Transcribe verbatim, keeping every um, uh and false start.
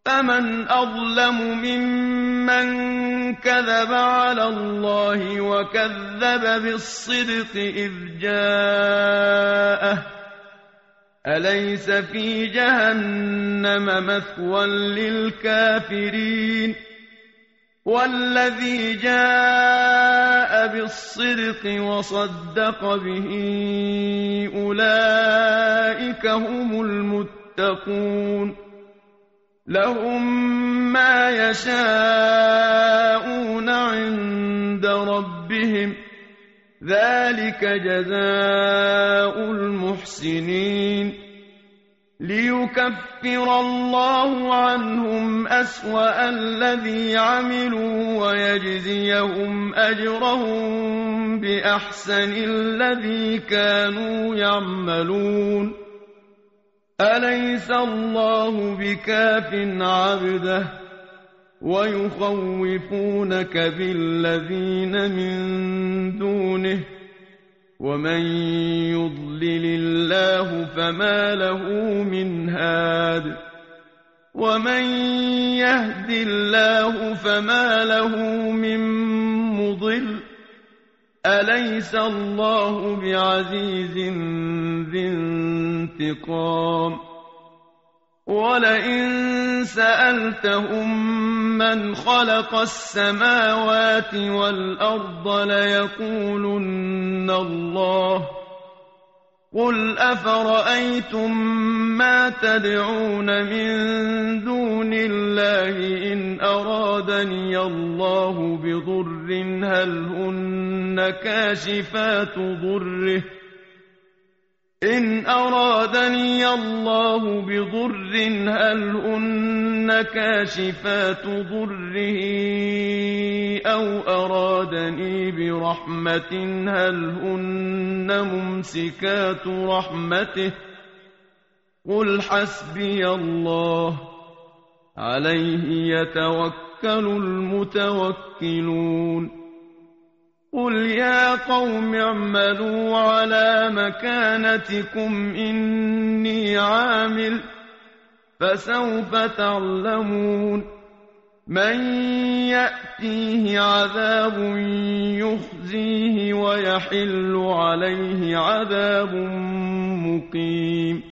فمن أظلم ممن كذب على الله وكذب بالصدق إذ جاءه أليس في جهنم مثوى للكافرين والذي جاء بالصدق وصدق به أولئك هم المتقون لهم ما يشاءون عند ربهم ذلك جزاء المحسنين ليكفر الله عنهم أسوأ الذي عملوا ويجزيهم أجرهم بأحسن الذي كانوا يعملون أليس الله بكاف عبده ويخوفونك بالذين من دونه ومن يضلل الله فما له من هاد ومن يهد الله فما له من مضل أليس الله بعزيز ذي انتقام ولئن سألتهم من خلق السماوات والأرض ليقولن الله قل أفرأيتم ما تدعون من دون الله إن أرادني الله بضر هل هن كاشفات ضره إن أرادني الله بضر هل هن كاشفات ضره أو أرادني برحمة هل هن ممسكات رحمته قل حسبي الله عليه يتوكل المتوكلون قل يا قوم اعملوا على مكانتكم إني عامل فسوف تعلمون من يأتيه عذاب يخزيه ويحل عليه عذاب مقيم